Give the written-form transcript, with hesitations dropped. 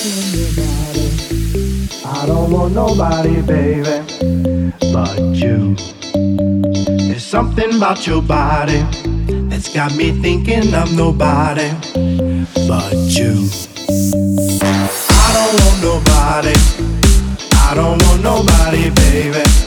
I don't want nobody, baby, but you. There's something about your body that's got me thinking I'm nobody but you. I don't want nobody, I don't want nobody, baby.